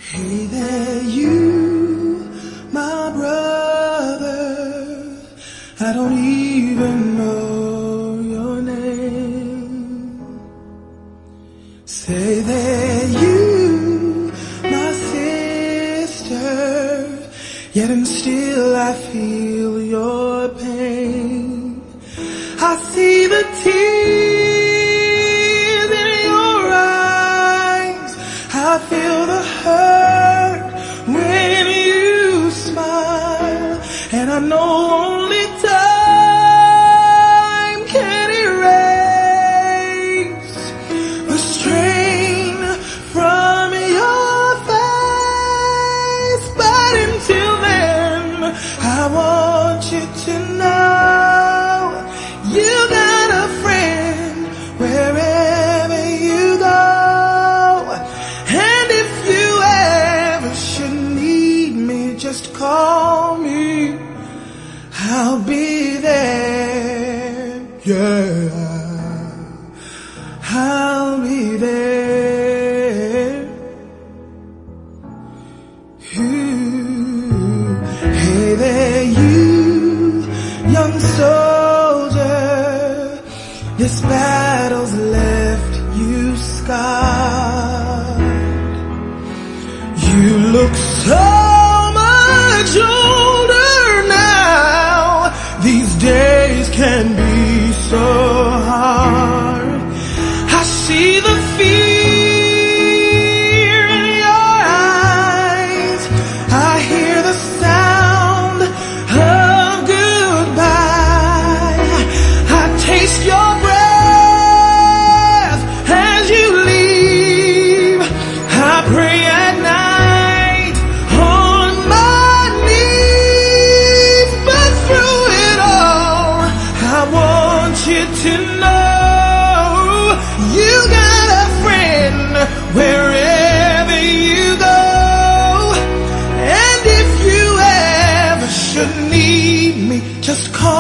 Hey there, you, my brother. I don't even know your name. Say there, you, my sister. Yet and still I feel your pain. I see the tears in your eyes. I feel the hurt when you smile. And I know only time can erase the strain from your face. But until then, I want you to know you got a friend wherever you go. And if you ever should need me, just call me. I'll be there. Yeah, I'll be there. Ooh. Hey there, you, young soldier. This battle's left you scarred. You look so much older now. These days can be so hard. I see the fear in your eyes. I hear the sound of goodbye. I taste your breath as you leave. I pray at night on my knees. But through it all, I want you to know you got a friend wherever you go. And if you ever should need me, just call